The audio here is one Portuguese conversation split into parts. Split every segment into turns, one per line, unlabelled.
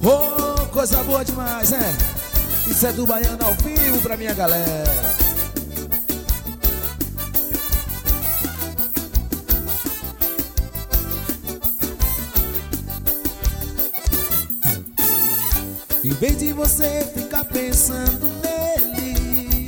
Oh, coisa boa demais, né? Isso é do Baiano ao vivo pra minha galera. Em vez de você ficar pensando nele,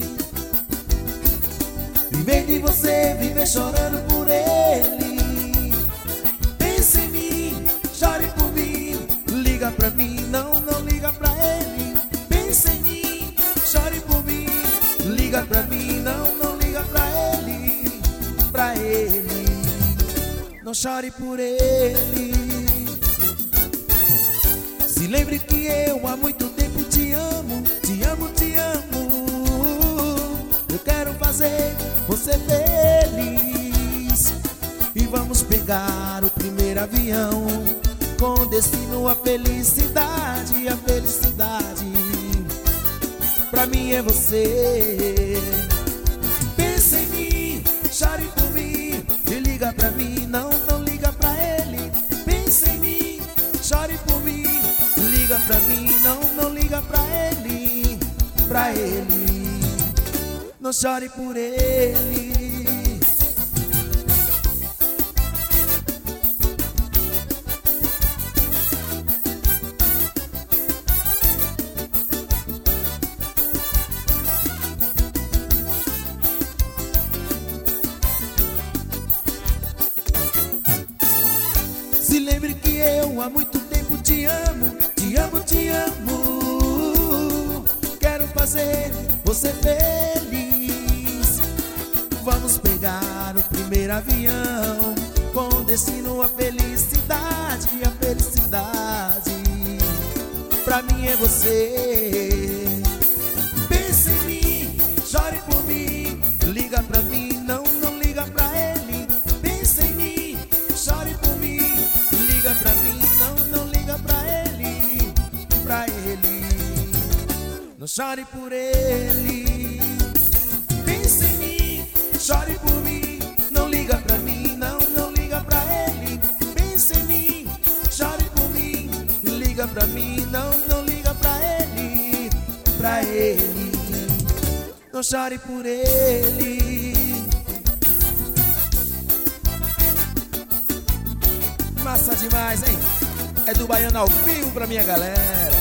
em vez de você viver chorando por ele, pense em mim, chore por mim, liga pra mim, não liga pra ele. Pense em mim, chore por mim, liga pra mim, não liga pra ele, pra ele. Não chore por ele. Se lembre que eu há muito tempo te amo, te amo, te amo. Eu quero fazer você feliz. E vamos pegar o primeiro avião com destino à felicidade, a felicidade. Pra mim é você. Pense em mim, chore por mim e liga pra mim, não liga pra ele. Pense em mim, chore por mim, liga pra mim, não liga pra ele, pra ele. Não chore por ele. Se lembre que eu há muito tempo te amo, te amo, te amo. Quero fazer você feliz. Vamos pegar o primeiro avião com destino à felicidade, a felicidade. Pra mim é você. Pense em mim, chore por mim, liga pra mim, não liga pra ele. Pense em mim, chore por mim, liga pra mim, não liga pra ele, pra ele. Não chore por ele. Pense em mim, chore por mim, não liga pra mim, não liga pra ele. Pense em mim, chore por mim, liga pra mim, não liga pra ele, pra ele. Não chore por ele. Massa demais, hein? É do Baiano ao vivo pra minha galera.